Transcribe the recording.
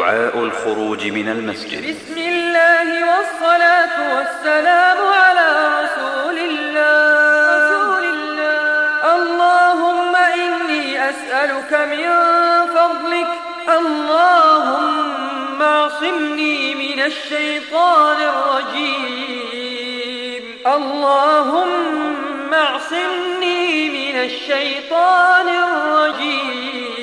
دعاء الخروج من المسجد. بسم الله والصلاة والسلام على رسول الله. اللهم إني أسألك من فضلك، اللهم اعصمني من الشيطان الرجيم، اللهم اعصمني من الشيطان الرجيم.